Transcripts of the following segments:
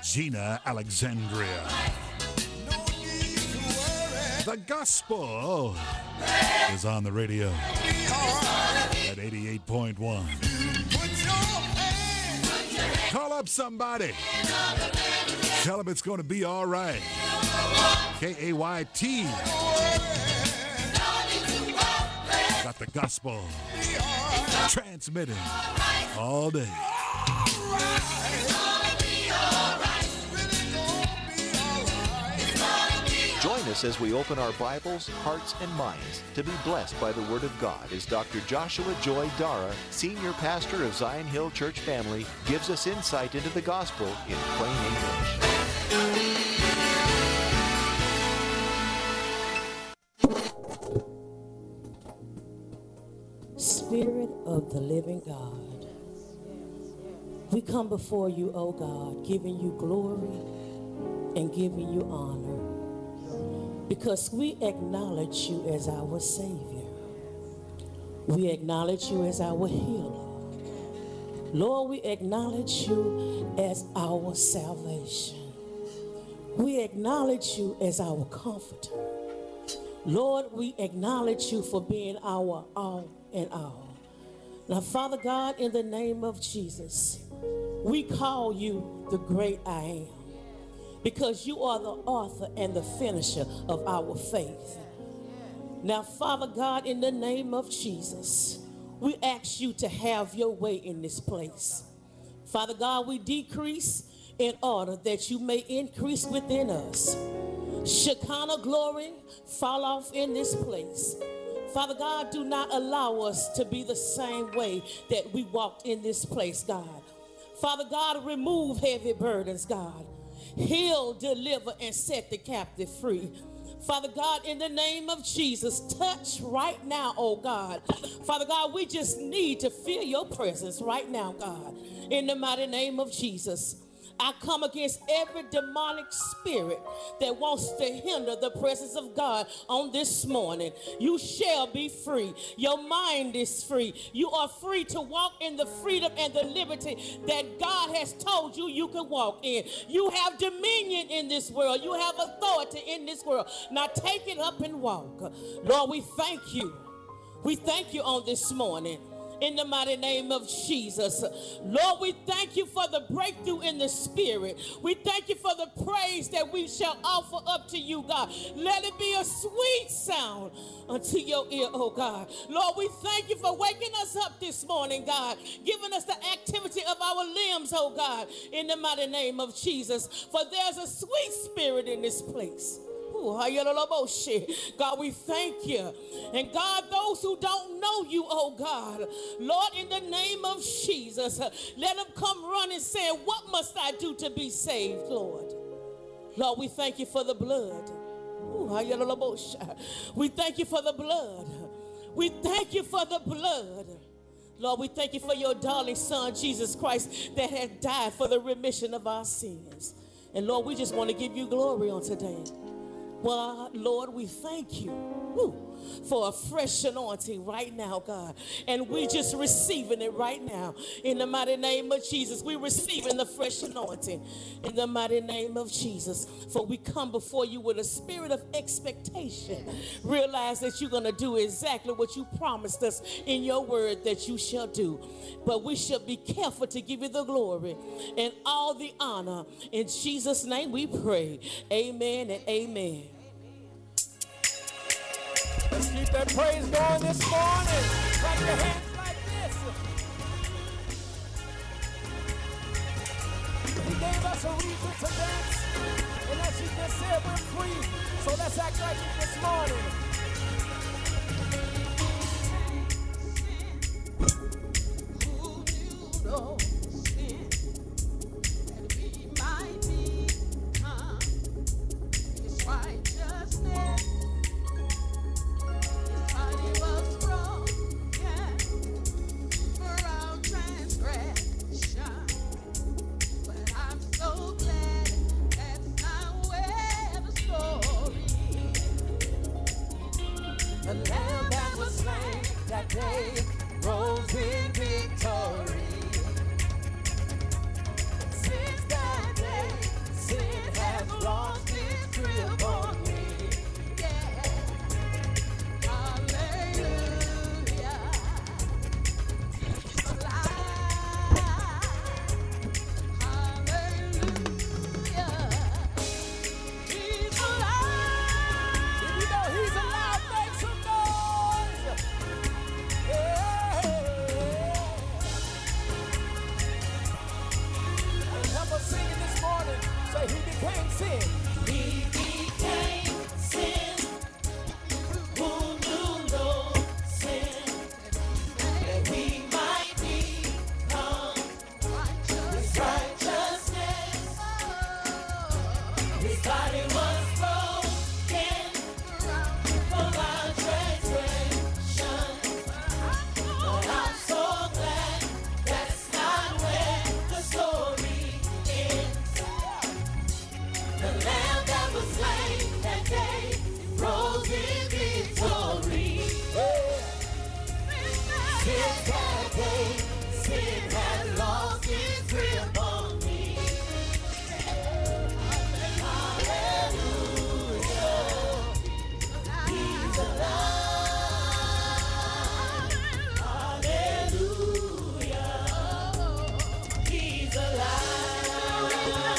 Regina Alexandria. The gospel is on the radio at 88.1. Call up somebody. Tell them it's going to be all right. KAYT. Got the gospel transmitting all day. Join us as we open our Bibles, hearts, and minds to be blessed by the Word of God as Dr. Joshua Joy Dara, Senior Pastor of Zion Hill Church Family, gives us insight into the gospel in plain English. Spirit of the living God, we come before you, O God, giving you glory and giving you honor, because we acknowledge you as our Savior. We acknowledge you as our healer. Lord, we acknowledge you as our salvation. We acknowledge you as our comforter. Lord, we acknowledge you for being our all in all. Now, Father God, in the name of Jesus, we call you the great I am, because you are the author and the finisher of our faith. Now, Father God, in the name of Jesus, we ask you to have your way in this place. Father God, we decrease in order that you may increase within us. Shekinah glory fall off in this place. Father God, do not allow us to be the same way that we walked in this place, God. Father God, remove heavy burdens, God. Heal, deliver, and set the captive free. Father God, in the name of Jesus, touch right now, oh God. Father God, we just need to feel your presence right now, God. In the mighty name of Jesus, I come against every demonic spirit that wants to hinder the presence of God on this morning. You shall be free. Your mind is free. You are free to walk in the freedom and the liberty that God has told you you can walk in. You have dominion in this world. You have authority in this world. Now take it up and walk. Lord, we thank you. We thank you on this morning. In the mighty name of Jesus. Lord, we thank you for the breakthrough in the spirit. We thank you for the praise that we shall offer up to you, God. Let it be a sweet sound unto your ear, oh God. Lord, we thank you for waking us up this morning, God, giving us the activity of our limbs, oh God, in the mighty name of Jesus. For there's a sweet spirit in this place. God, we thank you. And God, those who don't know you, oh God, Lord, in the name of Jesus, let them come running saying, what must I do to be saved, Lord? Lord, we thank you for the blood. We thank you for the blood. We thank you for the blood. Lord, we thank you for your darling son, Jesus Christ, that has died for the remission of our sins. And Lord, we just want to give you glory on today. Well, Lord, we thank you for a fresh anointing right now, God. And we just receiving it right now. In the mighty name of Jesus, we receiving the fresh anointing. In the mighty name of Jesus. For we come before you with a spirit of expectation. Realize that you're going to do exactly what you promised us in your word that you shall do. But we shall be careful to give you the glory and all the honor. In Jesus' name we pray. Amen and amen. Let's keep that praise going this morning. Clap your hands like this. He gave us a reason to dance. And as he just said, we're free. So let's act like it this morning. Who knew no sin that we might become his righteousness? He was broken for our transgression, but I'm so glad that's not where the story ends. became sin. He became sin, who knew no sin, that we might become His righteousness. His body was broken for our transgression. But I'm so glad that's not where the story ends. The Lamb that was slain that day rose in victory. Since that day, sin had lost its grip on me. Hallelujah, He's alive. Hallelujah, He's alive.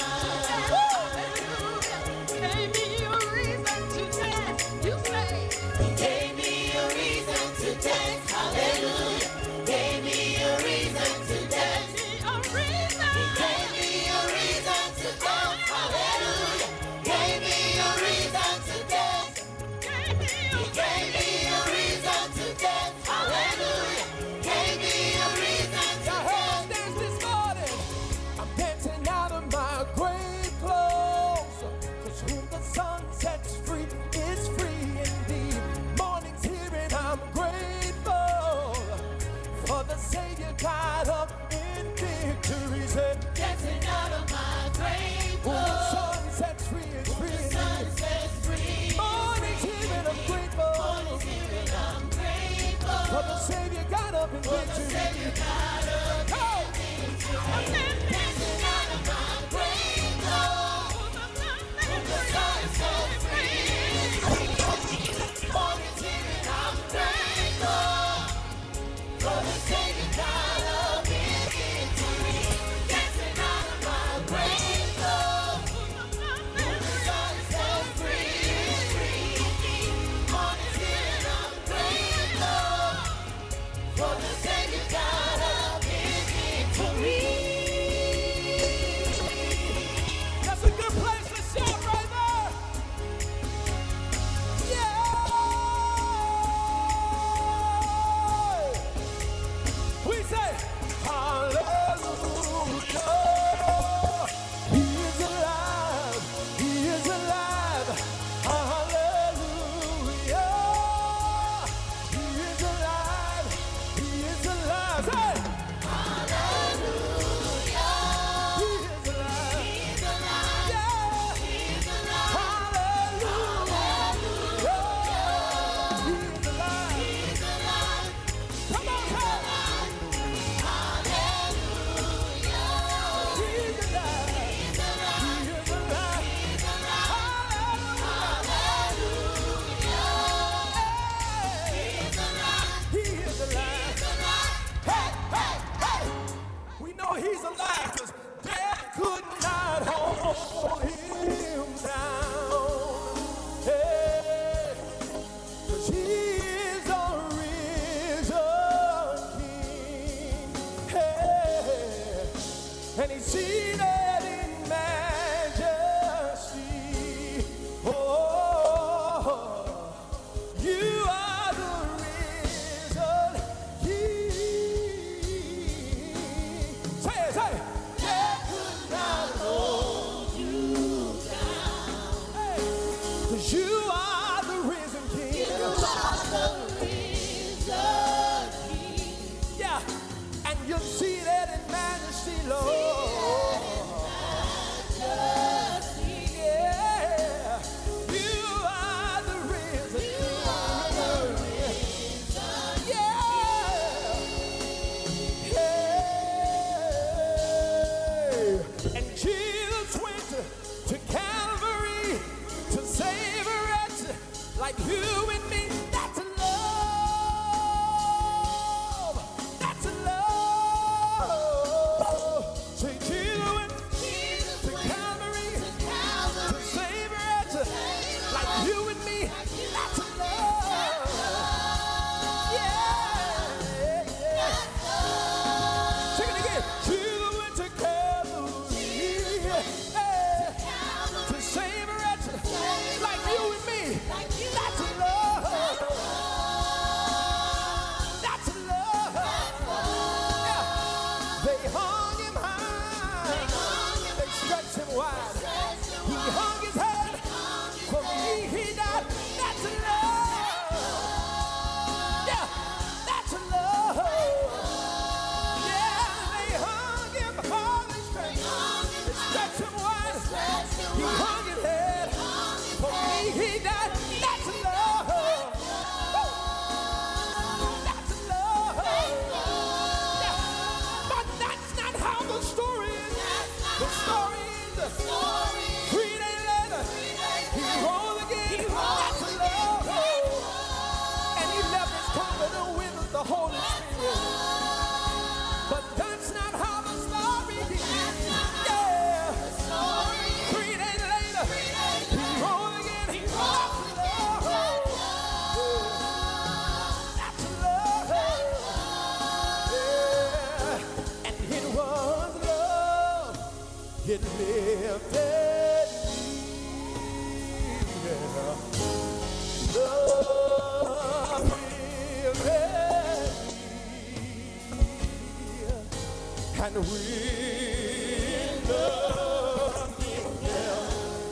Gave me a reason to dance. You say, He gave me a reason to dance. Hallelujah, gave me a reason to dance. a reason. He gave me a reason to dance. Hallelujah, gave me a reason to dance. Gave me He gave me a reason to dance. Hallelujah, gave me a reason to Y'all heard us dance this morning. I'm dancing out of my grave clothes. 'Cause whom the sun sets free is free indeed. Morning's here and I'm grateful for the Savior got up in victory. Said, dancing out of my grave whom the clothes. sun sets free is free Sun indeed. sets free. Morning's here and I'm grateful Morning's here and I'm grateful. for the Savior got up in victory. Savior got up Go! dancing out of my grave clothes. The sun sets free. Morning's here and I'm grateful for the Savior got up in victory. Dancing out of my grave clothes. The sun sets free. Morning's here and I'm grateful for the Savior got up in victory. That's a good place to shout right there. Yeah! We say, hallelujah. He is alive. He is alive. Hallelujah. He is alive. He is alive. Say, Hallelujah. he is alive. He's alive. Yeah. He's alive. Hallelujah. He is alive. He's alive. Come on, say, Hallelujah. he's alive. He's alive. He is alive. He's alive. Hallelujah. He's alive. He is alive. He's alive. Hey, hey, hey. We know he's alive because death could not hold him down. Hey, 'cause he is a risen king. Hey, and he's seated in majesty. Oh, you are the risen king. Say it, say it. Death could not hold you down. wide. He hung his head for me. He died. That's love. Yeah, that's love. Yeah, they hung him hard and straight. They stretched him wide. He hung his head for me. He died. That's love. That's love. Yeah. But that's not how the story is. The story is 3 days later, he rose again. That's love. And he left his comforter with us, the Holy Spirit. But that's not how the story is. Yeah. 3 days later, he rose again. That's love. That's love. Yeah. And it was love. It lifted me. Yeah. Love lifted me. And we loved him. Yeah.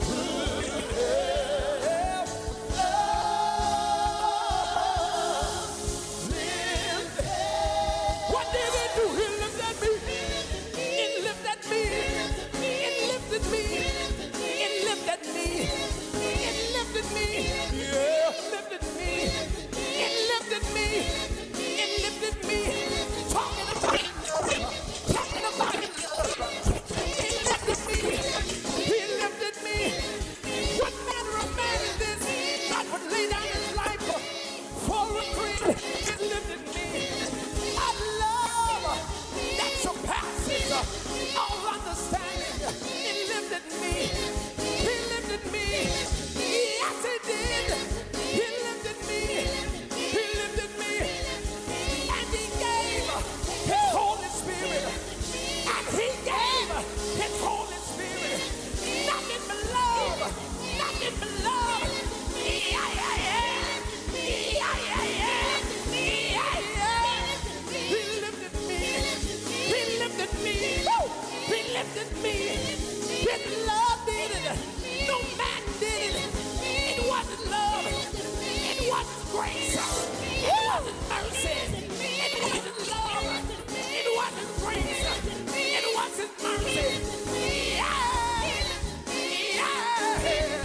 What did it do? He lifted me. It lifted me. It lifted me. It lifted me. It lifted me. Yeah, lifted me. It lifted me. It lifted me. Talking about it. Talking about it. It lifted me. He lifted me. What manner of man is this? God would lay down his life for a friend. It lifted me. I love that surpasses all understanding. It lifted me. He lifted me. Yes, he did. He lifted me. He lifted me. And he gave his Holy Spirit. And he gave his Holy Spirit. Nothing but love. Nothing but love. Yeah, yeah, yeah. Yeah, yeah, yeah. Yeah, yeah. He lifted me. He lifted me. Woo! He lifted me. His love did it. No man did it. It wasn't love. It wasn't grace. It wasn't mercy. It wasn't love. It wasn't grace. It wasn't mercy. Yeah. Yeah.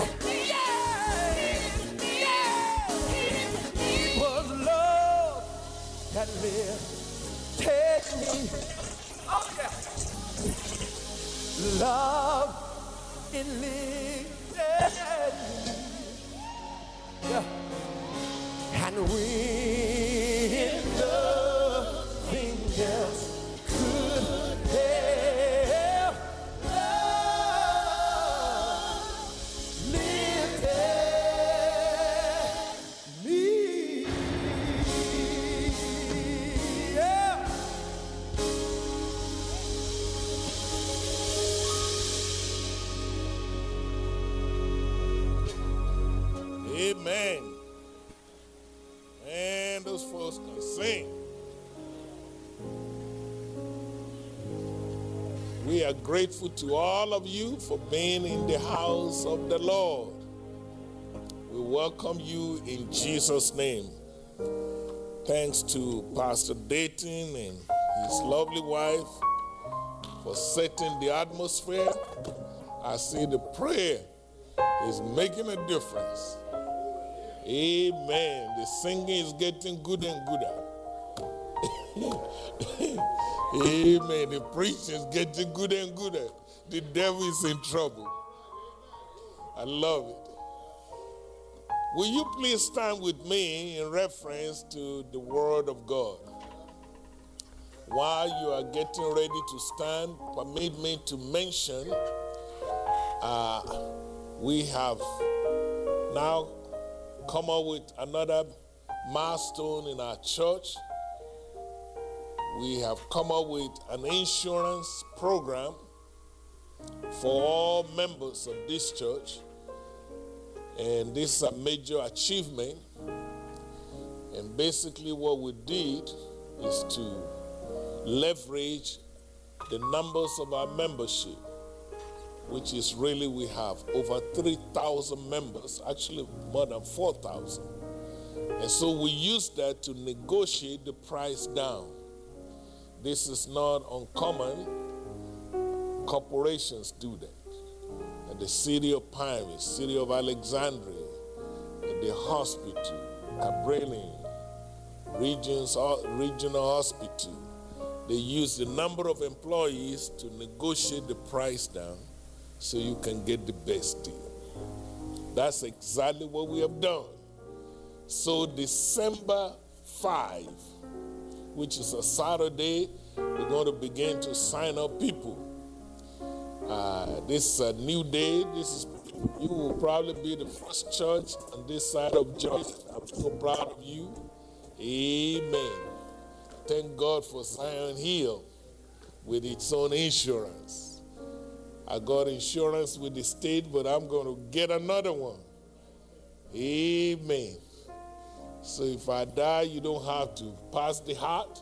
Yeah. Yeah. It was love that lifted me. Oh, yeah. Love, it lifted me. Yeah. And when nothing else could help, love lifted me. Yeah. Amen. And those folks can sing. We are grateful to all of you for being in the house of the Lord. We welcome you in Jesus' name. Thanks to Pastor Dayton and his lovely wife for setting the atmosphere. I see the prayer is making a difference. Amen. The singing is getting good and gooder. Amen. The preaching is getting good and gooder. The devil is in trouble. I love it. Will you please stand with me in reference to the Word of God? While you are getting ready to stand, permit me to mention we have now come up with another milestone in our church. We have come up with an insurance program for all members of this church. And this is a major achievement. And basically what we did is to leverage the numbers of our membership which is really, we have over 3,000 members, actually more than 4,000. And so we use that to negotiate the price down. This is not uncommon. Corporations do that. At the city of Pyramid, city of Alexandria, at the hospital, Cabrini, regional hospital, they use the number of employees to negotiate the price down so you can get the best deal. That's exactly what we have done. So December 5, which is a Saturday, we're going to begin to sign up people. This is a new day. You will probably be the first church on this side of Georgia. I'm so proud of you. Amen. Thank God for Zion Hill with its own insurance. I got insurance with the state, but I'm going to get another one. Amen. So if I die, you don't have to pass the hat.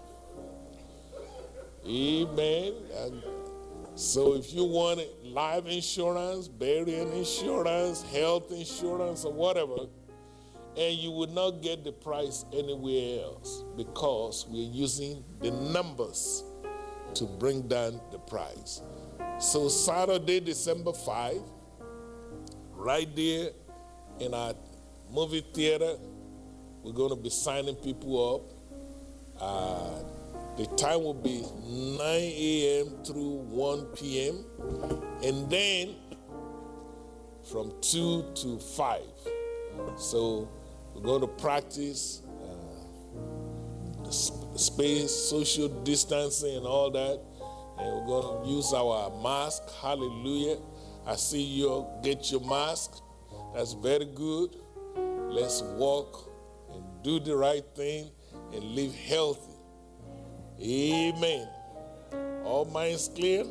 Amen. And so if you want life insurance, burial insurance, health insurance, or whatever, and you will not get the price anywhere else because we're using the numbers to bring down the price. So Saturday, December 5, right there in our movie theater, we're going to be signing people up. The time will be 9 a.m. through 1 p.m. and then from 2 to 5. So we're going to practice the space, social distancing and all that. And we're going to use our mask. Hallelujah. I see you get your mask. That's very good. Let's walk and do the right thing and live healthy. Amen. All minds clear?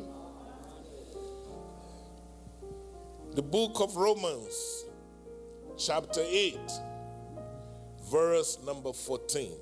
The book of Romans, chapter 8, verse number 14.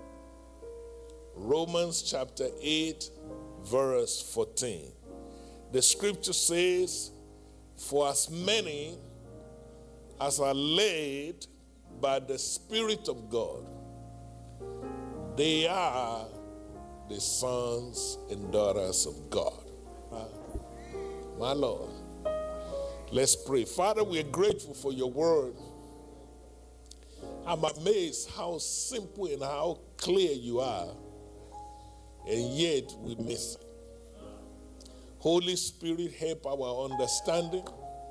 Romans chapter 8, verse 14. The scripture says, "For as many as are led by the Spirit of God, they are the sons and daughters of God." My Lord, let's pray. Father, we are grateful for your word. I'm amazed how simple and how clear you are, and yet we miss it. Holy Spirit, help our understanding.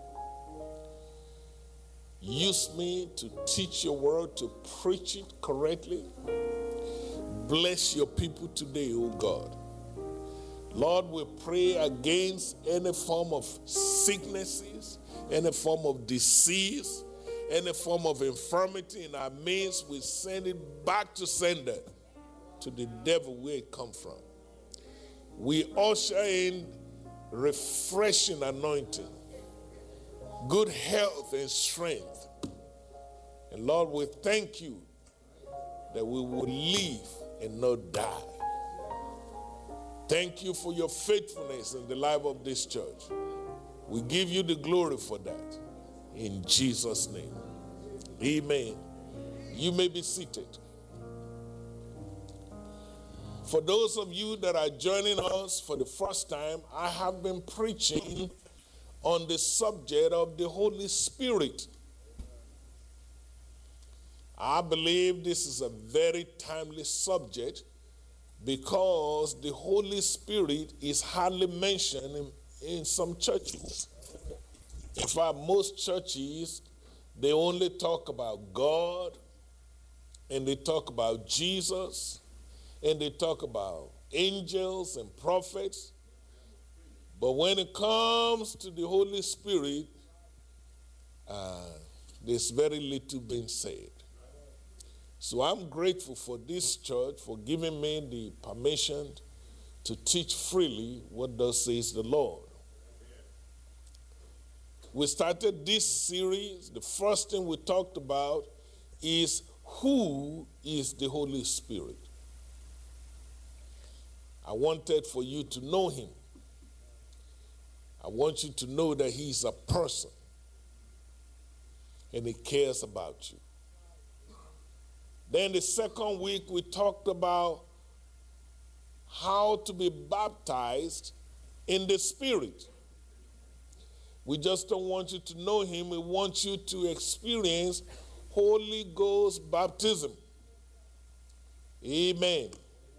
Use me to teach your word, to preach it correctly. Bless your people today, oh God. Lord, we pray against any form of sicknesses, any form of disease, any form of infirmity in our midst. We send it back to sender, to the devil where it comes from. We usher in refreshing anointing, good health and strength. And Lord, we thank you that we will live and not die. Thank you for your faithfulness in the life of this church. We give you the glory for that. In Jesus' name. Amen. You may be seated. For those of you that are joining us for the first time, I have been preaching on the subject of the Holy Spirit. I believe this is a very timely subject because the Holy Spirit is hardly mentioned in some churches. In fact, most churches, they only talk about God, and they talk about Jesus, and they talk about angels and prophets. But when it comes to the Holy Spirit, there's very little being said. So I'm grateful for this church for giving me the permission to teach freely what thus says the Lord. We started this series. The first thing we talked about is who is the Holy Spirit. I wanted for you to know him. I want you to know that he's a person and he cares about you. Then the second week we talked about how to be baptized in the Spirit. We just don't want you to know him. We want you to experience Holy Ghost baptism. Amen.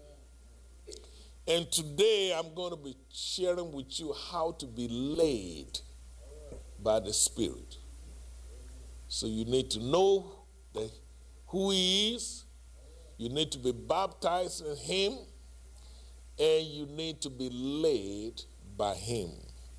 And today I'm going to be sharing with you how to be led by the Spirit. So you need to know who he is, you need to be baptized in him, and you need to be led by him.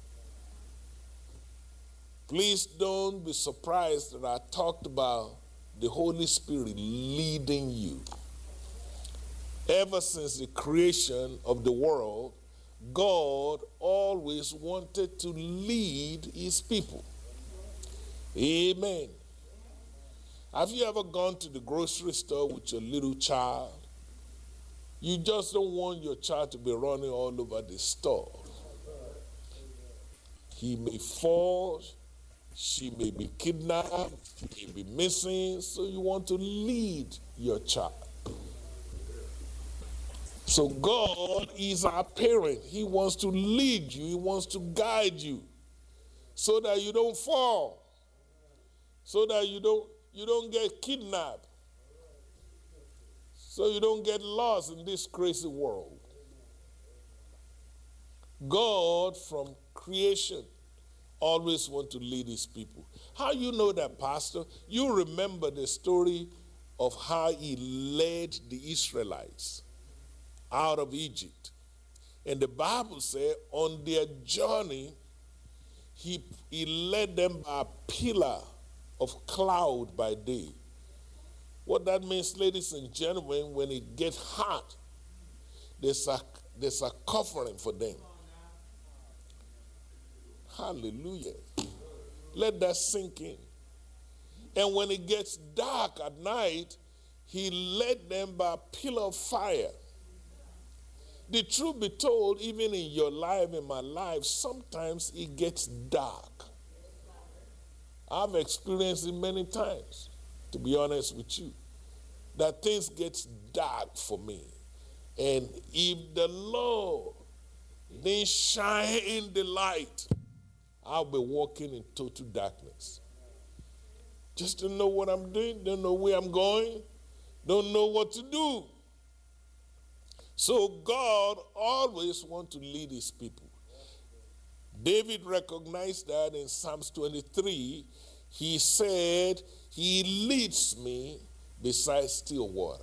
Please don't be surprised that I talked about the Holy Spirit leading you. Ever since the creation of the world, God always wanted to lead his people. Amen. Have you ever gone to the grocery store with your little child? You just don't want your child to be running all over the store. He may fall, she may be kidnapped, he may be missing, so you want to lead your child. So God is our parent. He wants to lead you. He wants to guide you so that you don't fall, so that you don't get kidnapped, so you don't get lost in this crazy world. God, from creation, always wants to lead his people. How you know that, Pastor? You remember the story of how he led the Israelites out of Egypt. And the Bible said on their journey, he led them by a pillar of cloud by day. What that means, ladies and gentlemen, when it gets hot, there's a covering for them. Hallelujah. Let that sink in. And when it gets dark at night, he led them by a pillar of fire. The truth be told, even in your life, in my life, sometimes it gets dark. I've experienced it many times, to be honest with you, that things get dark for me. And if the Lord didn't shine in the light, I'll be walking in total darkness. Just don't know what I'm doing, don't know where I'm going, don't know what to do. So God always wants to lead his people. David recognized that in Psalms 23. He said, he leads me beside still water.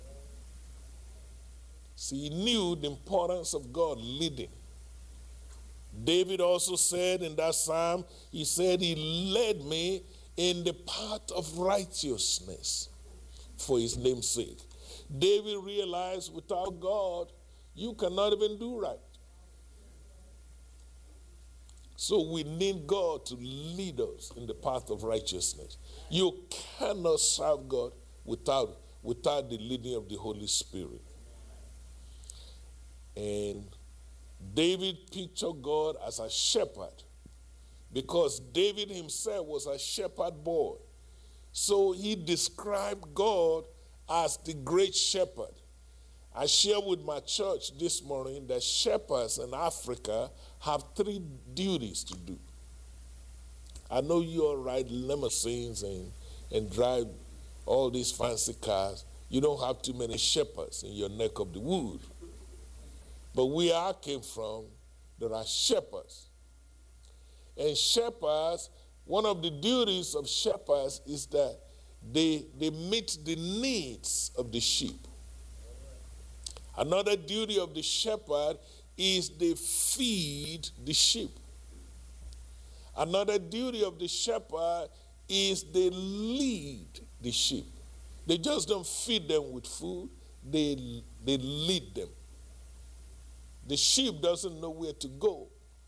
See, he knew the importance of God leading. David also said in that psalm, he said, he led me in the path of righteousness for his name's sake. David realized without God, you cannot even do right. So we need God to lead us in the path of righteousness. You cannot serve God without the leading of the Holy Spirit. And David pictured God as a shepherd because David himself was a shepherd boy. So he described God as the great shepherd. I shared with my church this morning that shepherds in Africa have 3 duties to do. I know you all ride limousines and drive all these fancy cars. You don't have too many shepherds in your neck of the wood. But where I came from, there are shepherds. And shepherds, one of the duties of shepherds is that they meet the needs of the sheep. Another duty of the shepherd is they feed the sheep. Another duty of the shepherd is they lead the sheep. They just don't feed them with food, they lead them. The sheep doesn't know where to go.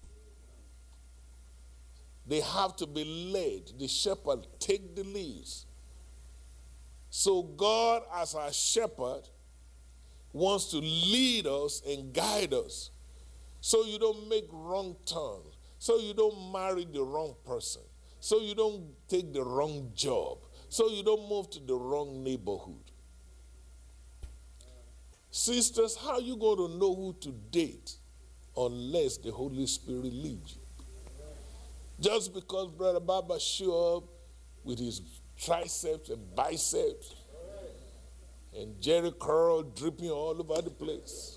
They have to be led. The shepherd take the leads. So God, as our shepherd, wants to lead us and guide us so you don't make wrong turns, so you don't marry the wrong person, so you don't take the wrong job, so you don't move to the wrong neighborhood. Sisters, how are you going to know who to date unless the Holy Spirit leads you? Just because Brother Baba show up with his triceps and biceps and Jerry curl dripping all over the place,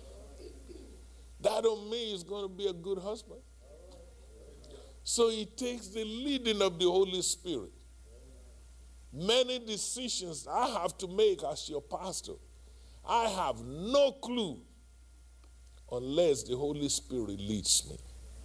that don't mean he's going to be a good husband. So it takes the leading of the Holy Spirit. Many decisions I have to make as your pastor, I have no clue unless the Holy Spirit leads me.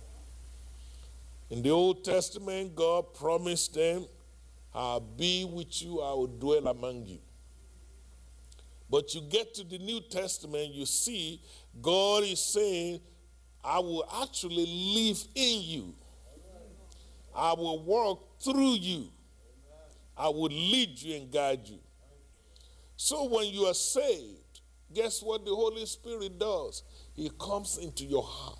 In the Old Testament, God promised them, I'll be with you, I will dwell among you. But you get to the New Testament, you see, God is saying, I will actually live in you. I will walk through you. I will lead you and guide you. So when you are saved, guess what the Holy Spirit does? He comes into your heart.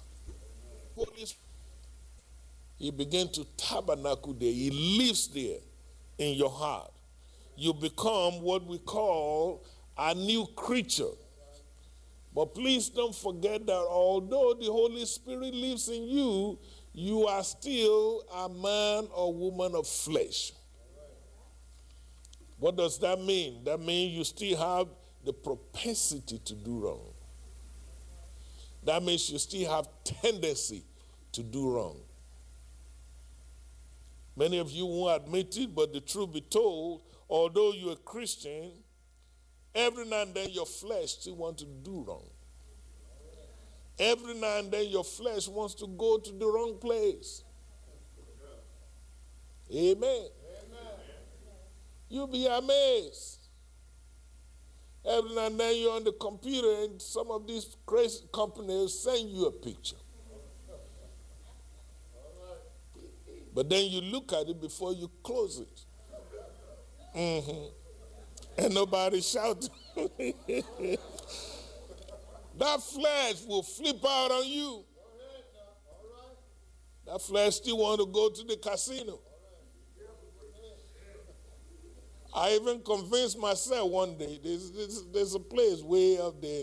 He begins to tabernacle there. He lives there in your heart. You become what we call a new creature. But please don't forget that although the Holy Spirit lives in you, you are still a man or woman of flesh. What does that mean? That means you still have the propensity to do wrong. That means you still have tendency to do wrong. Many of you won't admit it, but the truth be told, although you're a Christian, every now and then your flesh still wants to do wrong. Every now and then your flesh wants to go to the wrong place. Amen. You'll be amazed. Every now and then you're on the computer and some of these crazy companies send you a picture. But then you look at it before you close it. And nobody shouting. That flesh will flip out on you. That flesh still want to go to the casino. I even convinced myself one day, there's a place way up there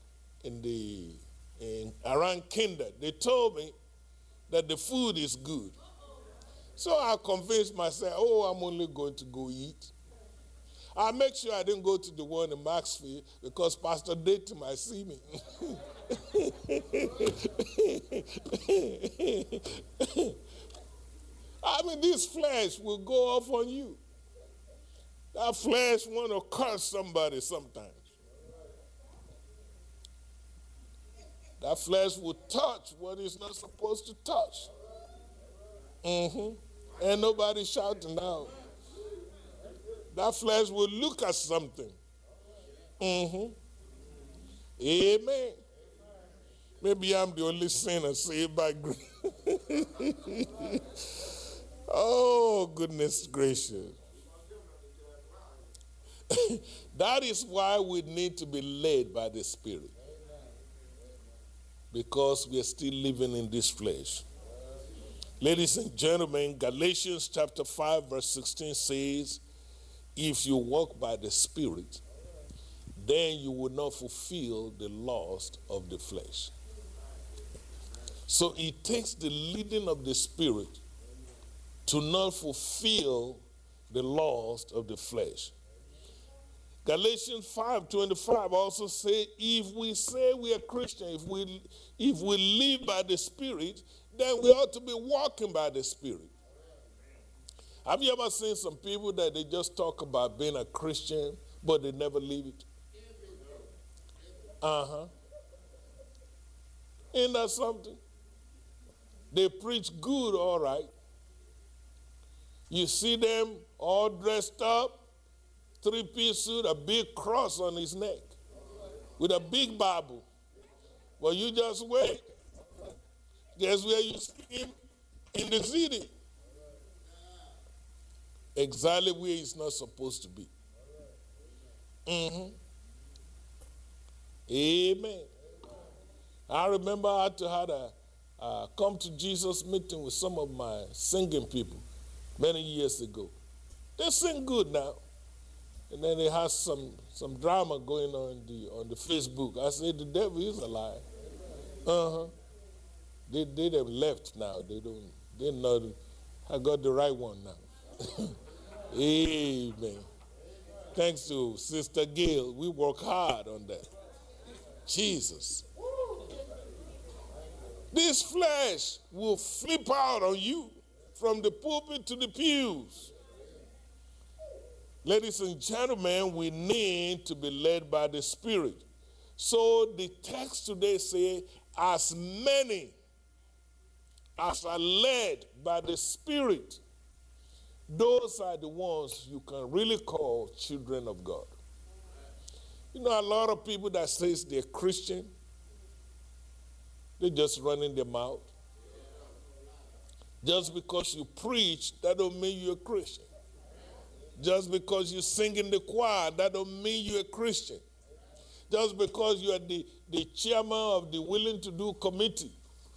around Kinder. They told me that the food is good. So I convinced myself, I'm only going to go eat. I make sure I didn't go to the one in Maxfield because Pastor Dayton might see me. I mean, this flesh will go off on you. That flesh want to curse somebody sometimes. That flesh will touch what it's not supposed to touch. Ain't nobody shouting now. That flesh will look at something. Amen. Maybe I'm the only sinner saved by grace. Oh, goodness gracious. That is why we need to be led by the Spirit. Because we are still living in this flesh. Ladies and gentlemen, Galatians chapter 5 verse 16 says, if you walk by the Spirit, then you will not fulfill the lust of the flesh. So it takes the leading of the Spirit to not fulfill the lust of the flesh. Galatians 5:25 also say, if we say we are Christian, if we live by the Spirit, then we ought to be walking by the Spirit. Have you ever seen some people that they just talk about being a Christian, but they never live it? Ain't that something? They preach good, all right. You see them all dressed up, three-piece suit, a big cross on his neck, with a big Bible. Well, you just wait. Guess where you see him? In the city. Exactly where he's not supposed to be. Amen. I remember I had to have come to Jesus meeting with some of my singing people many years ago. They sing good now. And then they had some drama going on the Facebook. I said, the devil is a lie. They have left now. They know I got the right one now. Amen. Thanks to Sister Gail, we work hard on that. Jesus. This flesh will flip out on you from the pulpit to the pews. Ladies and gentlemen, we need to be led by the Spirit. So the text today says, as many as are led by the Spirit, those are the ones you can really call children of God. You know, a lot of people that says they're Christian, they're just running their mouth. Just because you preach, that don't mean you're a Christian. Just because you sing in the choir, that don't mean you're a Christian. Just because you are the chairman of the willing to do committee,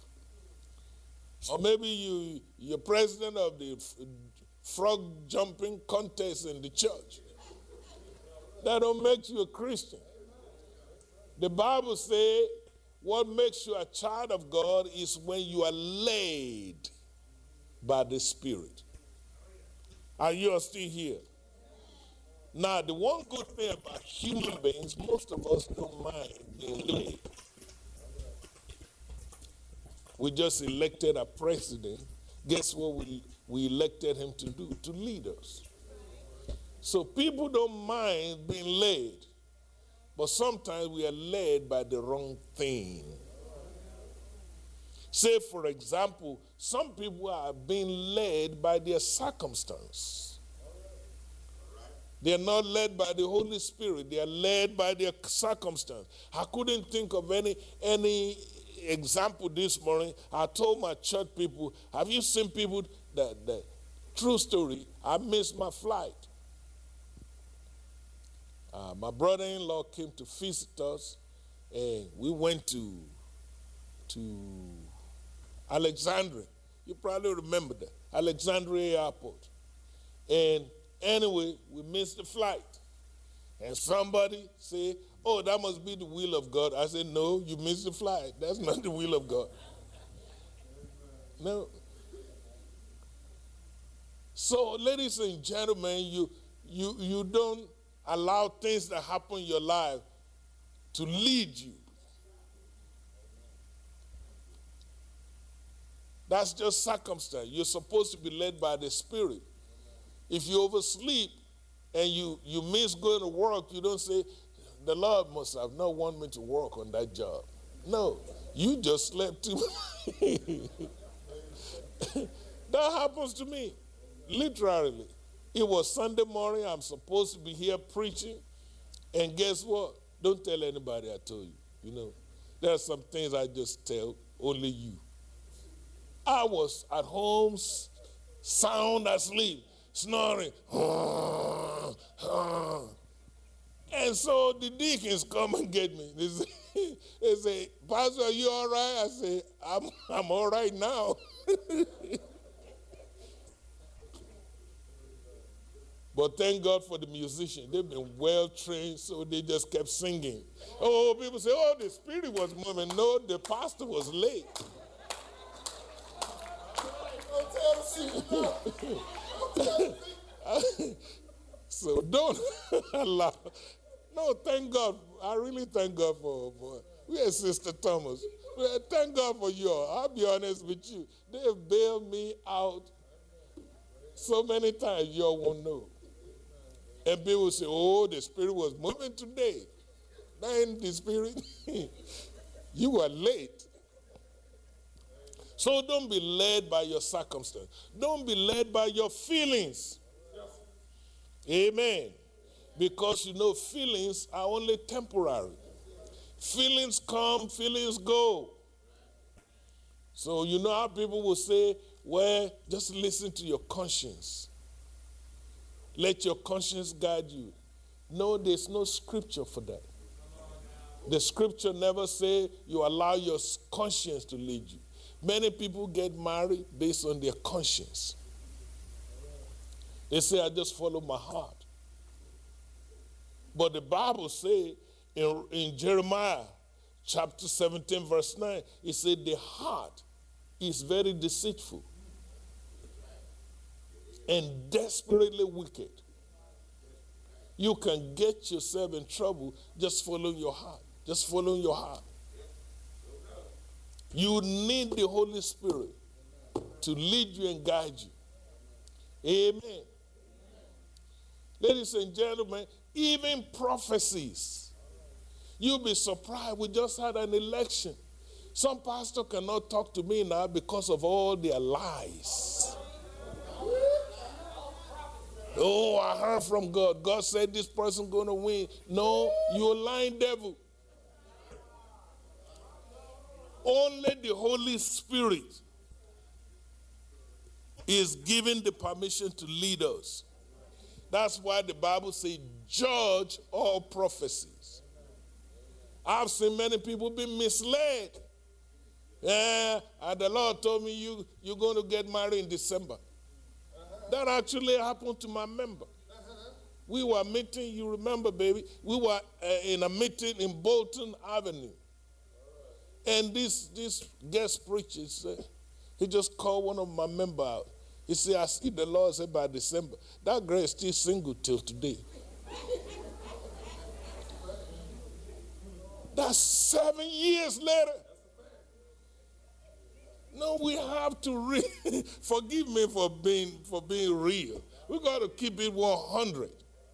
or maybe you're president of the frog jumping contest in the church, that don't make you a Christian. The Bible says what makes you a child of God is when you are led by the Spirit. Are you still here? Now, the one good thing about human beings, most of us don't mind being led. We just elected a president. Guess what we elected him to do? To lead us. So people don't mind being led, but sometimes we are led by the wrong thing. Say, for example, some people are being led by their circumstance. They are not led by the Holy Spirit. They are led by their circumstance. I couldn't think of any example this morning. I told my church people, have you seen people that true story, I missed my flight. My brother-in-law came to visit us, and we went to Alexandria. You probably remember that, Alexandria Airport. And anyway, we missed the flight. And somebody said, oh, that must be the will of God. I said, no, you missed the flight. That's not the will of God. No. So, ladies and gentlemen, you don't allow things that happen in your life to lead you. That's just circumstance. You're supposed to be led by the Spirit. If you oversleep and you miss going to work, you don't say, the Lord must have not wanted me to work on that job. No, you just slept too much. That happens to me, literally. It was Sunday morning, I'm supposed to be here preaching, and guess what? Don't tell anybody I told you. You know, there are some things I just tell only you. I was at home, sound asleep, snoring. And so the deacons come and get me. They say, Pastor, are you all right? I say, I'm all right now. But thank God for the musicians. They've been well trained, so they just kept singing. Oh, people say, oh, the Spirit was moving. No, the pastor was late. So don't allow. No, thank God. I really thank God for we are Sister Thomas. Thank God for you all. I'll be honest with you. They've bailed me out so many times you all won't know. And people say, oh, the Spirit was moving today. That ain't the Spirit. You were late. So don't be led by your circumstance. Don't be led by your feelings. Amen. Because you know feelings are only temporary. Feelings come, feelings go. So you know how people will say, well, just listen to your conscience. Let your conscience guide you. No, there's no scripture for that. The scripture never say you allow your conscience to lead you. Many people get married based on their conscience. They say, I just follow my heart. But the Bible says in Jeremiah chapter 17, verse 9, it said the heart is very deceitful and desperately wicked. You can get yourself in trouble just following your heart. Just following your heart. You need the Holy Spirit to lead you and guide you. Amen. Ladies and gentlemen, even prophecies. You'll be surprised. We just had an election. Some pastor cannot talk to me now because of all their lies. Oh, I heard from God. God said this person going to win. No, you're a lying devil. Only the Holy Spirit is given the permission to lead us. That's why the Bible says, judge all prophecies. I've seen many people be misled. And the Lord told me you're going to get married in December. That actually happened to my member. We were meeting, you remember, baby, we were in a meeting in Bolton Avenue. And this guest preacher, he just called one of my members out. He said, I see the Lord said by December. That girl is still single till today. That's 7 years later. No, we have to forgive me for being real. We got to keep it 100.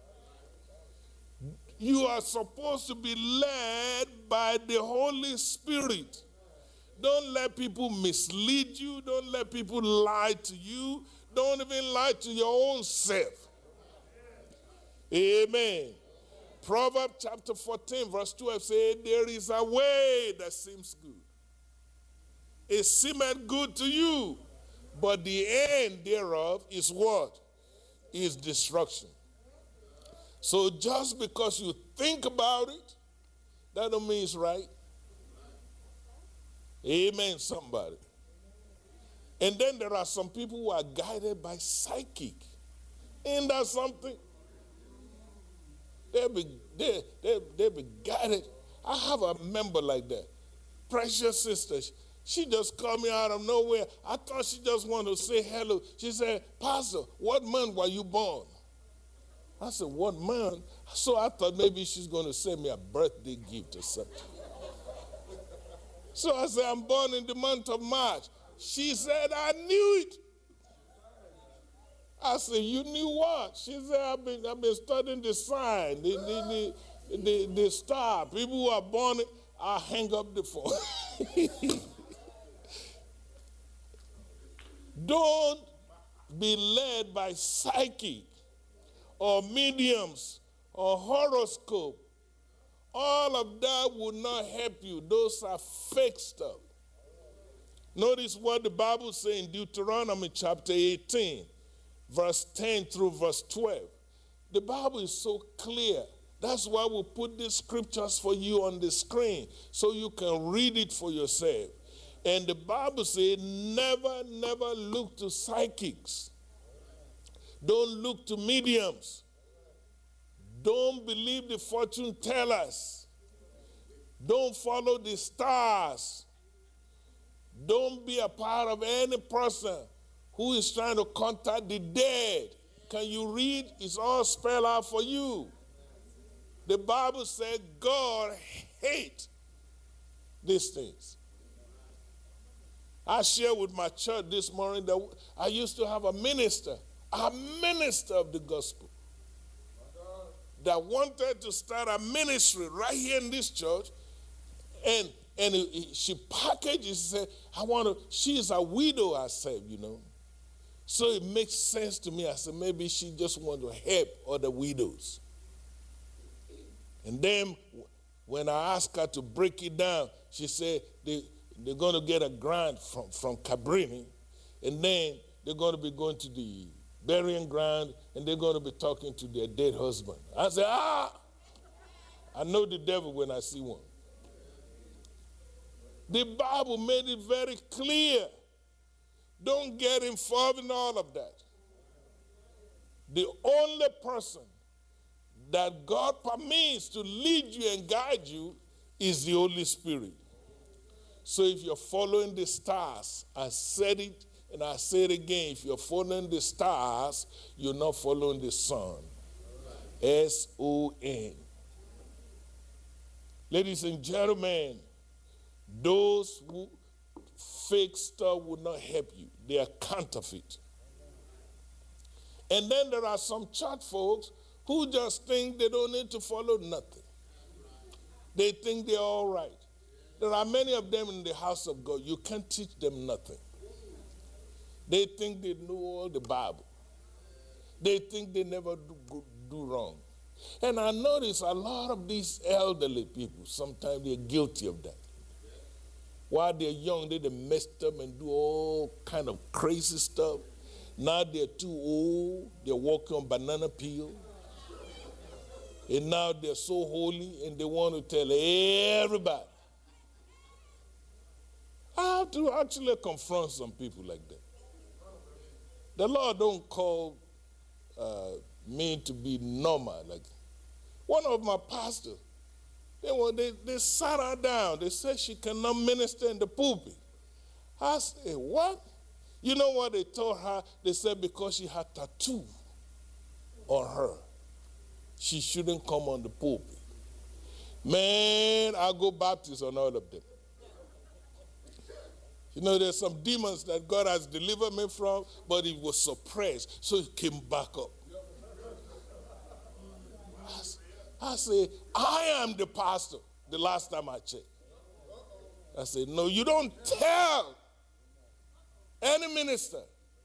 You are supposed to be led by the Holy Spirit. Don't let people mislead you. Don't let people lie to you. Don't even lie to your own self. Amen. Proverbs chapter 14, verse 12 says, there is a way that seems good. It seemeth good to you, but the end thereof is what? Is destruction. So just because you think about it, that don't mean it's right. Amen, somebody. And then there are some people who are guided by psychic. Ain't that something? They'll be guided. I have a member like that. Precious sister. She just called me out of nowhere. I thought she just wanted to say hello. She said, Pastor, what month were you born? I said, what month? So I thought maybe she's going to send me a birthday gift or something. So I said, I'm born in the month of March. She said, I knew it. I said, you knew what? She said, I've been studying the sign, the star. People who are born, I hang up the phone. Don't be led by psychic or mediums or horoscope. All of that will not help you. Those are fake stuff. Notice what the Bible says in Deuteronomy chapter 18, verse 10 through verse 12. The Bible is so clear. That's why we put these scriptures for you on the screen so you can read it for yourself. And the Bible says, never look to psychics. Don't look to mediums. Don't believe the fortune tellers. Don't follow the stars. Don't be a part of any person who is trying to contact the dead. Can you read? It's all spelled out for you. The Bible said God hates these things. I shared with my church this morning that I used to have a minister of the gospel, that wanted to start a ministry right here in this church, and she packaged it. She said, she's a widow herself, you know. So it makes sense to me. I said, maybe she just wants to help other widows. And then when I asked her to break it down, she said they're going to get a grant from Cabrini, and then they're going to be going to the burying ground, and they're going to be talking to their dead husband. I said, I know the devil when I see one. The Bible made it very clear. Don't get involved in all of that. The only person that God permits to lead you and guide you is the Holy Spirit. So if you're following the stars, I said it and I say it again, if you're following the stars, you're not following the sun. S-O-N. Ladies and gentlemen, those who fake stuff will not help you. They are counterfeit. And then there are some church folks who just think they don't need to follow nothing. They think they're all right. There are many of them in the house of God. You can't teach them nothing. They think they know all the Bible. They think they never do wrong. And I notice a lot of these elderly people, sometimes they're guilty of that. While they're young, they messed up and do all kind of crazy stuff. Now they're too old. They're walking on banana peel. And now they're so holy and they want to tell everybody. I have to actually confront some people like that. The Lord don't call me to be normal. Like one of my pastors, they sat her down. They said she cannot minister in the pulpit. I said, what? You know what they told her? They said because she had tattoo on her, she shouldn't come on the pulpit. Man, I go Baptist on all of them. You know, there's some demons that God has delivered me from, but it was suppressed, so it came back up. I said, I am the pastor, the last time I checked. I said, no, you don't tell any minister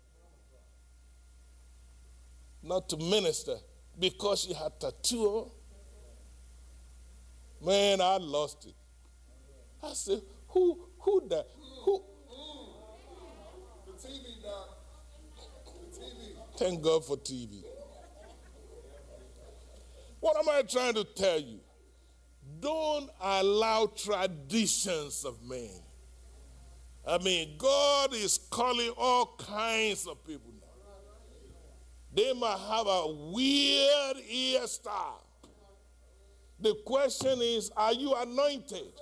not to minister because she had tattoo. Man, I lost it. I said, who that? Who? The TV, Doc. The TV. Thank God for TV. What am I trying to tell you? Don't allow traditions of men. I mean, God is calling all kinds of people now. They might have a weird hairstyle. The question is, are you anointed?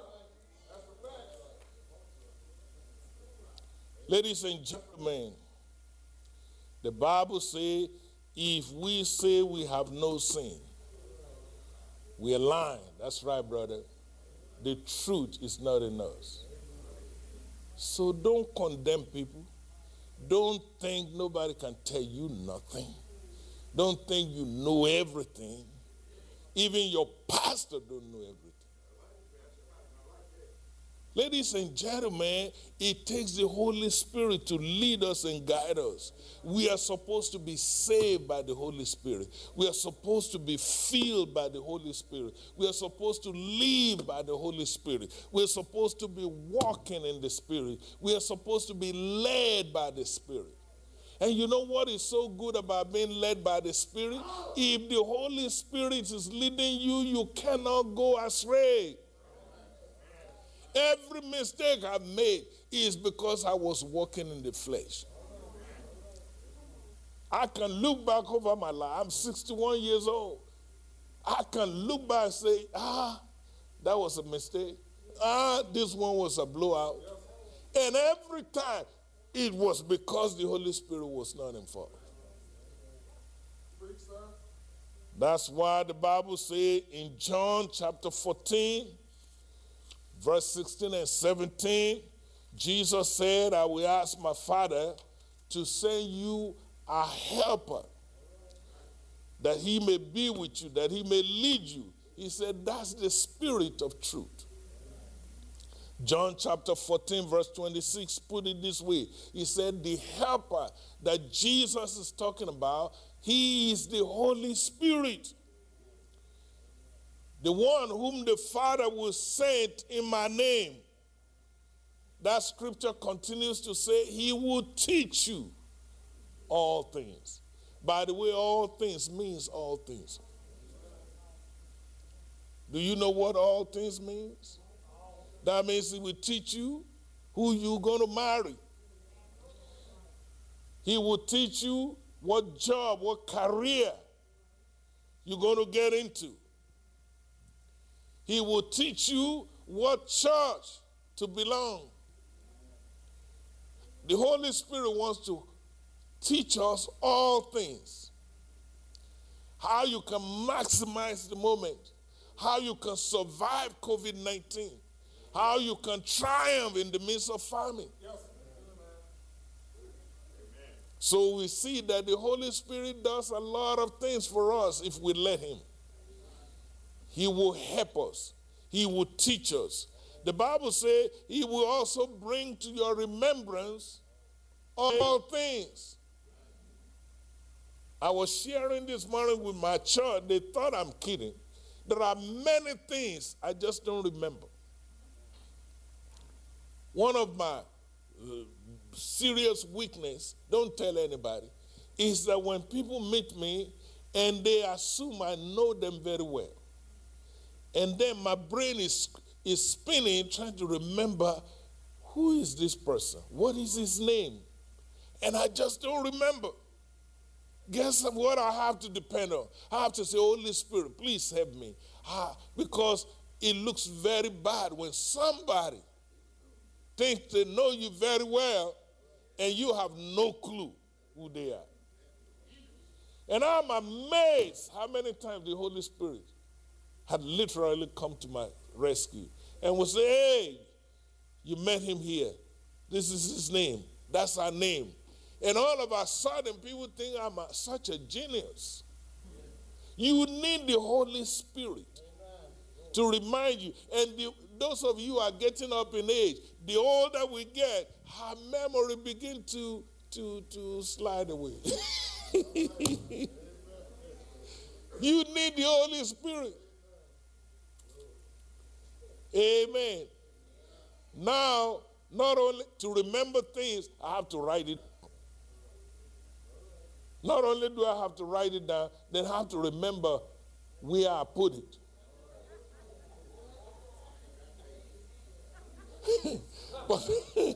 Ladies and gentlemen, the Bible says, if we say we have no sin, we are lying. That's right, brother. The truth is not in us. So don't condemn people. Don't think nobody can tell you nothing. Don't think you know everything. Even your pastor don't know everything. Ladies and gentlemen, it takes the Holy Spirit to lead us and guide us. We are supposed to be saved by the Holy Spirit. We are supposed to be filled by the Holy Spirit. We are supposed to live by the Holy Spirit. We are supposed to be walking in the Spirit. We are supposed to be led by the Spirit. And you know what is so good about being led by the Spirit? If the Holy Spirit is leading you, you cannot go astray. Every mistake I've made is because I was walking in the flesh. I can look back over my life. I'm 61 years old. I can look back and say, that was a mistake. This one was a blowout. And every time, it was because the Holy Spirit was not involved. That's why the Bible says in John chapter 14, verse 16 and 17, Jesus said, I will ask my Father to send you a helper, that he may be with you, that he may lead you. He said, that's the Spirit of truth. John chapter 14, verse 26, put it this way. He said, the helper that Jesus is talking about, he is the Holy Spirit. The one whom the Father will send in my name. That scripture continues to say, he will teach you all things. By the way, all things means all things. Do you know what all things means? That means he will teach you who you're going to marry. He will teach you what job, what career you're going to get into. He will teach you what church to belong. The Holy Spirit wants to teach us all things. How you can maximize the moment. How you can survive COVID-19. How you can triumph in the midst of famine. So we see that the Holy Spirit does a lot of things for us if we let him. He will help us. He will teach us. The Bible says he will also bring to your remembrance all things. I was sharing this morning with my church. They thought I'm kidding. There are many things I just don't remember. One of my serious weakness, don't tell anybody, is that when people meet me and they assume I know them very well. And then my brain is spinning, trying to remember, who is this person? What is his name? And I just don't remember. Guess what I have to depend on? I have to say, Holy Spirit, please help me. Because it looks very bad when somebody thinks they know you very well and you have no clue who they are. And I'm amazed how many times the Holy Spirit had literally come to my rescue and would say, hey, you met him here. This is his name. That's our name. And all of a sudden, people think I'm such a genius. You need the Holy Spirit to remind you. And those of you who are getting up in age, the older we get, our memory begins to slide away. You need the Holy Spirit. Amen. Now, not only to remember things, I have to write it. Not only do I have to write it down, then I have to remember where I put it. But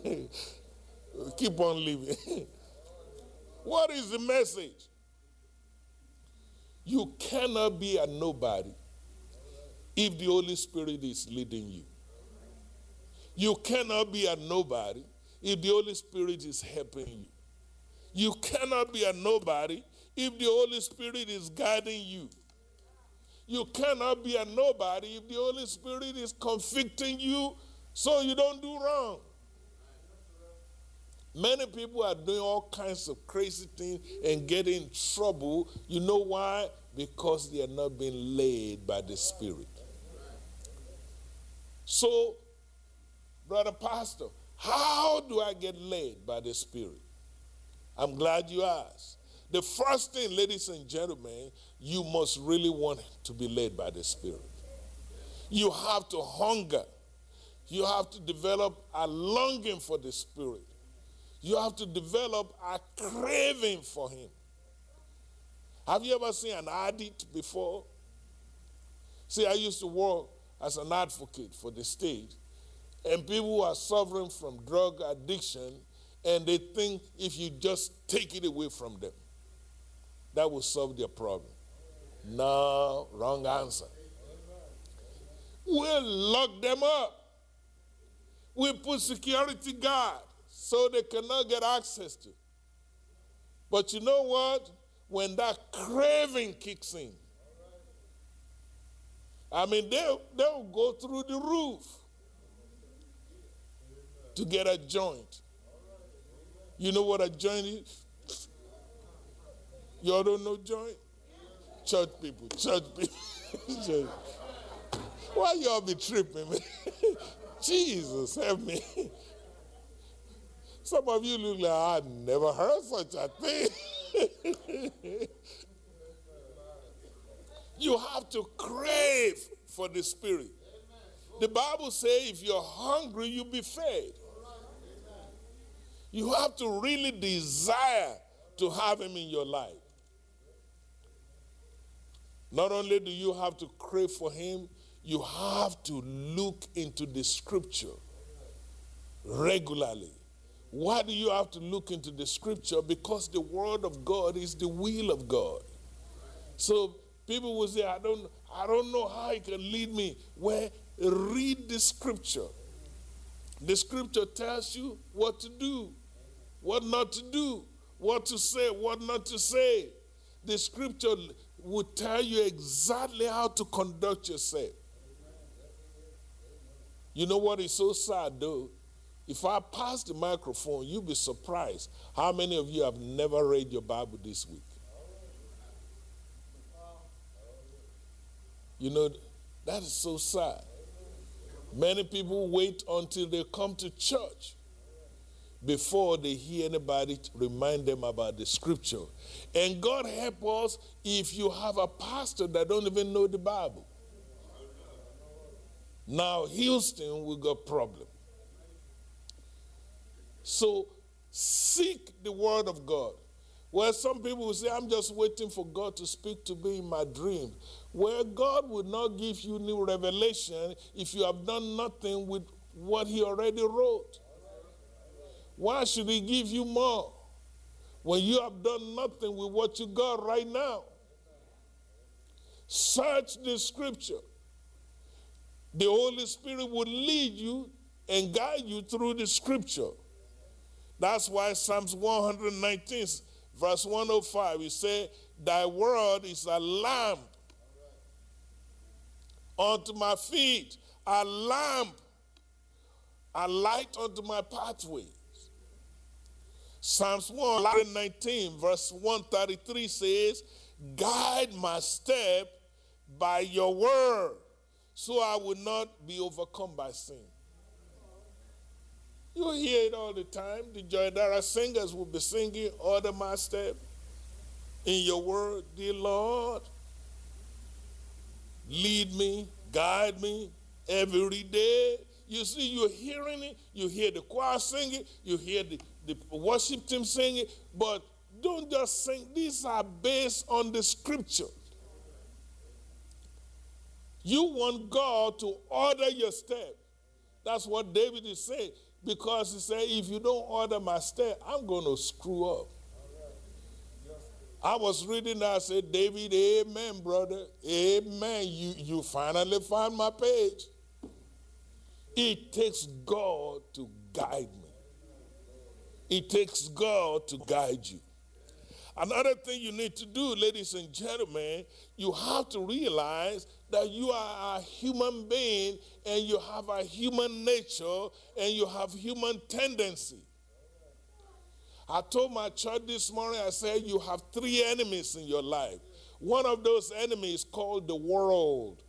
keep on living. What is the message? You cannot be a nobody if the Holy Spirit is leading you. You cannot be a nobody if the Holy Spirit is helping you. You cannot be a nobody if the Holy Spirit is guiding you. You cannot be a nobody if the Holy Spirit is convicting you so you don't do wrong. Many people are doing all kinds of crazy things and getting in trouble. You know why? Because they are not being led by the Spirit. So, brother pastor, how do I get led by the Spirit? I'm glad you asked. The first thing, ladies and gentlemen, you must really want to be led by the Spirit. You have to hunger. You have to develop a longing for the Spirit. You have to develop a craving for him. Have you ever seen an addict before? See, I used to work as an advocate for the state, and people who are suffering from drug addiction, and they think if you just take it away from them, that will solve their problem. No, wrong answer. We'll lock them up. We'll put security guard so they cannot get access to. But you know what? When that craving kicks in, I mean, they'll go through the roof to get a joint. You know what a joint is? Y'all don't know joint? Church people. Church. Why y'all be tripping, man? Jesus, help me. Some of you look like, I never heard such a thing. You have to crave for the Spirit. The Bible says if you're hungry, you'll be fed. You have to really desire to have him in your life. Not only do you have to crave for him, you have to look into the scripture regularly. Why do you have to look into the scripture? Because the word of God is the will of God. So people will say, I don't know how he can lead me. Well, read the scripture. The scripture tells you what to do, what not to do, what to say, what not to say. The scripture will tell you exactly how to conduct yourself. You know what is so sad though? If I pass the microphone, you'll be surprised how many of you have never read your Bible this week. You know, that is so sad. Many people wait until they come to church before they hear anybody remind them about the scripture. And God help us if you have a pastor that don't even know the Bible. Now, Houston, we got problem. So, seek the word of God. Well, some people will say, I'm just waiting for God to speak to me in my dream. Well, God will not give you new revelation if you have done nothing with what he already wrote. Why should he give you more when you have done nothing with what you got right now? Search the scripture. The Holy Spirit will lead you and guide you through the scripture. That's why Psalms 119, verse 105, it says, thy word is a lamp unto my feet, a lamp, a light unto my pathways. Psalms 119, verse 133 says, guide my step by your word, so I will not be overcome by sin. You hear it all the time. The Joydara singers will be singing, order my step in your word, dear Lord. Lead me, guide me every day. You see, you're hearing it. You hear the choir singing. You hear the worship team singing. But don't just sing. These are based on the scripture. You want God to order your step. That's what David is saying. Because he said, if you don't order my step, I'm going to screw up. I was reading that, I said, David, amen, brother. Amen. You finally found my page. It takes God to guide me. It takes God to guide you. Another thing you need to do, ladies and gentlemen, you have to realize that you are a human being and you have a human nature and you have human tendency. I told my church this morning, I said, you have 3 enemies in your life. One of those enemies is called the world.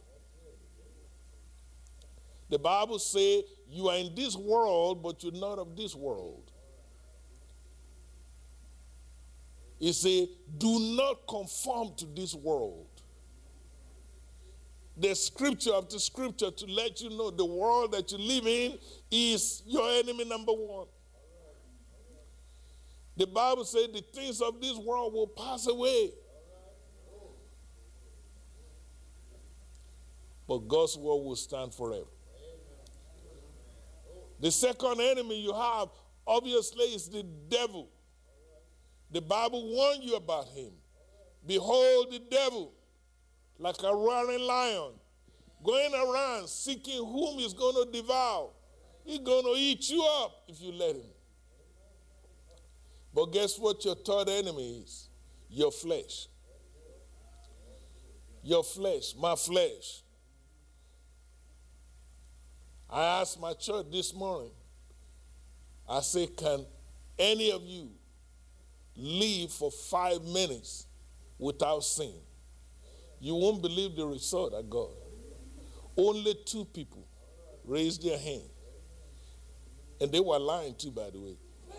The Bible says you are in this world, but you're not of this world. It says, do not conform to this world. The scripture after scripture to let you know the world that you live in is your enemy number 1. The Bible says the things of this world will pass away. But God's word will stand forever. The second enemy you have, obviously, is the devil. The Bible warned you about him. Behold the devil, like a roaring lion, going around seeking whom he's going to devour. He's going to eat you up if you let him. But guess what your third enemy is? Your flesh. Your flesh, my flesh. I asked my church this morning, I said, can any of you live for 5 minutes without sin? You won't believe the result I got. Only 2 people raised their hand. And they were lying too, by the way.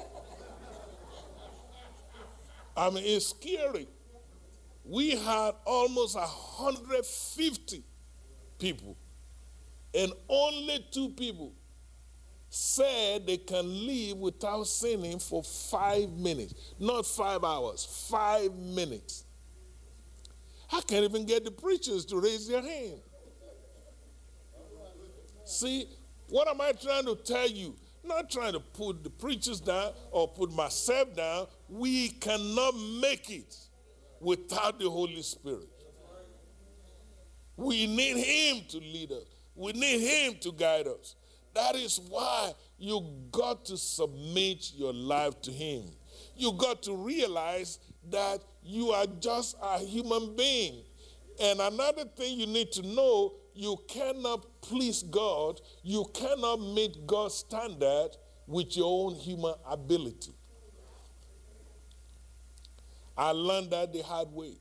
I mean, it's scary. We had almost 150 people, and only 2 people said they can live without sinning for 5 minutes. Not 5 hours, 5 minutes. I can't even get the preachers to raise their hand. See, what am I trying to tell you? Not trying to put the preachers down or put myself down. We cannot make it without the Holy Spirit. We need him to lead us. We need him to guide us. That is why you got to submit your life to him. You got to realize that you are just a human being. And another thing you need to know, you cannot please God, you cannot meet God's standard with your own human ability. I learned that the hard way.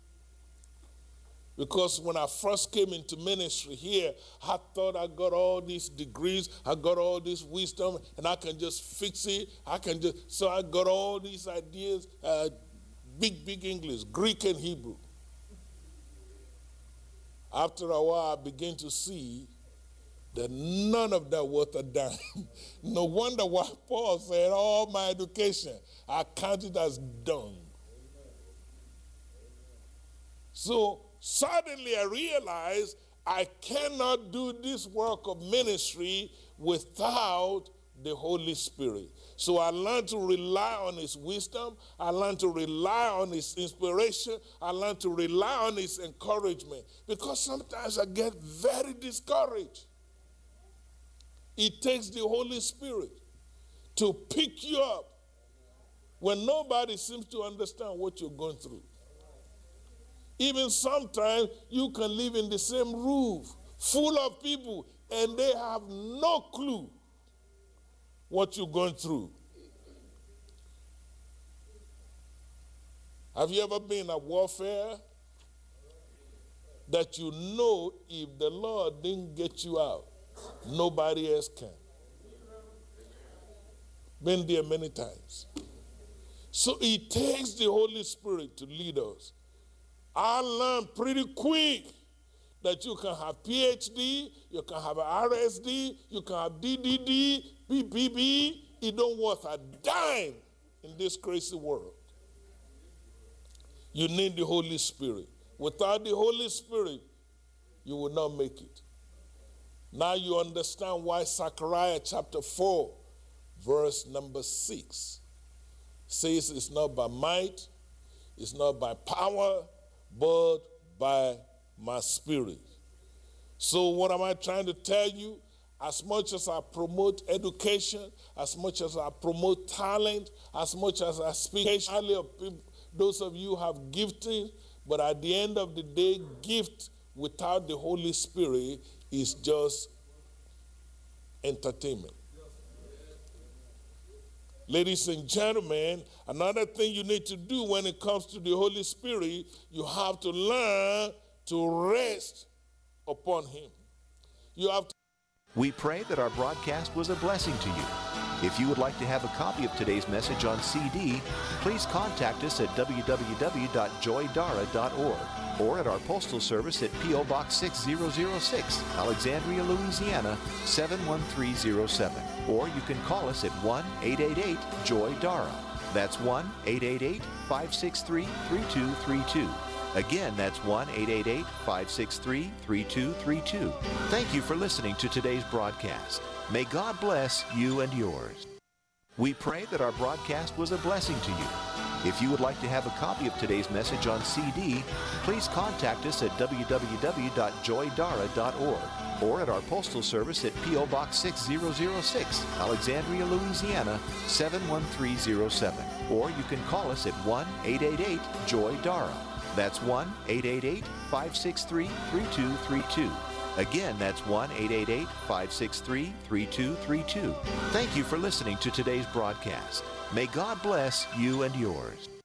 Because when I first came into ministry here, I thought I got all these degrees, I got all this wisdom, and I can just fix it. So I got all these ideas, big English, Greek and Hebrew. After a while, I began to see that none of that worth a dime. No wonder why Paul said, all my education, I counted as dung. So suddenly I realized I cannot do this work of ministry without the Holy Spirit. So I learned to rely on his wisdom. I learned to rely on his inspiration. I learned to rely on his encouragement. Because sometimes I get very discouraged. It takes the Holy Spirit to pick you up when nobody seems to understand what you're going through. Even sometimes you can live in the same roof full of people and they have no clue what you're going through. Have you ever been at warfare that you know if the Lord didn't get you out, nobody else can? Been there many times. So it takes the Holy Spirit to lead us. I learned pretty quick that you can have PhD, you can have RSD, you can have DDD, PPP. It don't worth a dime in this crazy world. You need the Holy Spirit. Without the Holy Spirit, you will not make it. Now you understand why Zechariah chapter 4, verse number 6 says it's not by might, it's not by power, but by my spirit. So what am I trying to tell you? As much as I promote education, as much as I promote talent, as much as I speak highly of people, those of you who have gifting, but at the end of the day, gift without the Holy Spirit is just entertainment. Ladies and gentlemen, another thing you need to do when it comes to the Holy Spirit, you have to learn to rest upon him. You have to. We pray that our broadcast was a blessing to you. If you would like to have a copy of today's message on CD, please contact us at www.joydara.org or at our postal service at P.O. Box 6006, Alexandria, Louisiana, 71307. Or you can call us at 1-888-JOY-DARA. That's 1-888-563-3232. Again, that's 1-888-563-3232. Thank you for listening to today's broadcast. May God bless you and yours. We pray that our broadcast was a blessing to you. If you would like to have a copy of today's message on CD, please contact us at www.joydara.org or at our postal service at P.O. Box 6006, Alexandria, Louisiana, 71307. Or you can call us at 1-888-JOY-DARA. That's 1-888-563-3232. Again, that's 1-888-563-3232. Thank you for listening to today's broadcast. May God bless you and yours.